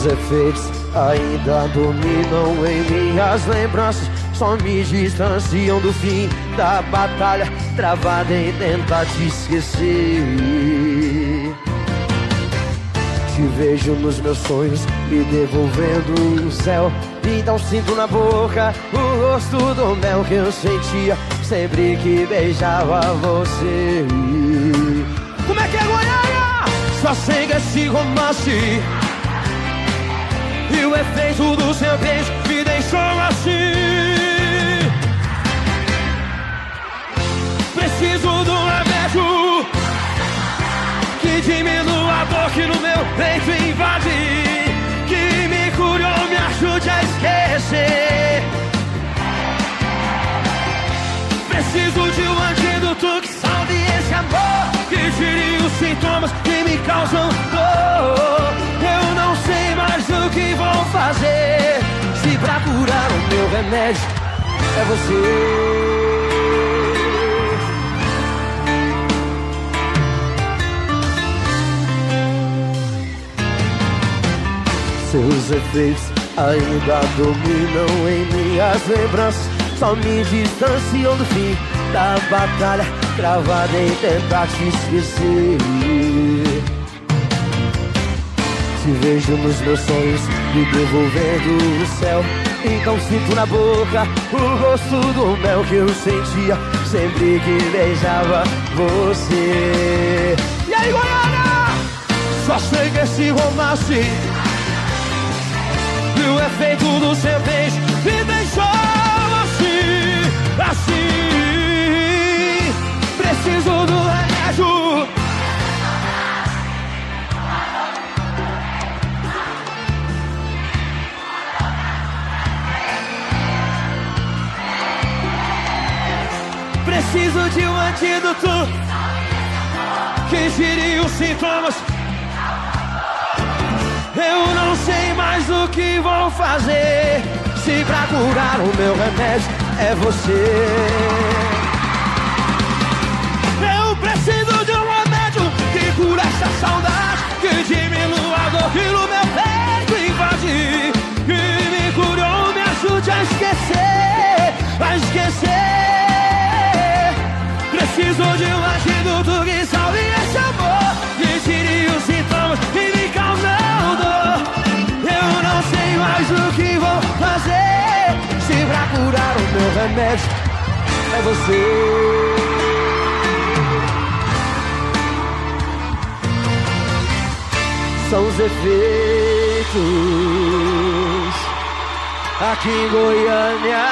Seus efeitos ainda dominam em minhas lembranças, só me distanciam do fim da batalha, travada em tentar te esquecer. Te vejo nos meus sonhos, me devolvendo o céu. Então sinto na boca o rosto do mel que eu sentia sempre que beijava você. Como é que é, Goiânia? Só sei que esse romance e o efeito do seu beijo me deixou assim. Preciso de um remédio que diminua a dor que no meu peito invade, que me cure ou me ajude a esquecer. Preciso de um antídoto que salve esse amor, que tire os sintomas que me causam dor. Eu não sei mais o que vou fazer, se pra curar o meu remédio é você. Seus efeitos ainda dominam em minhas lembranças, só me distanciam do fim da batalha, travada em tentar te esquecer. Te vejo nos meus sonhos, me devolvendo o céu. Então sinto na boca o gosto do mel que eu sentia sempre que beijava você. E aí, Goiânia? Só sei que esse romance e o efeito do seu beijo me deixou assim, assim. Preciso do remédio preciso de um antídoto que tire os sintomas. Eu não sei mais o que vou fazer, se pra curar o meu remédio é você. Eu preciso de um remédio que cura essa saudade, que diminua a dor que no meu peito invade, que me cure ou me ajude a esquecer, a esquecer. Preciso de um antídoto que salve esse amor, que tire os sintomas que me causam dor. Eu não sei mais o que vou fazer, se pra curar o meu remédio é você. São os efeitos aqui em Goiânia.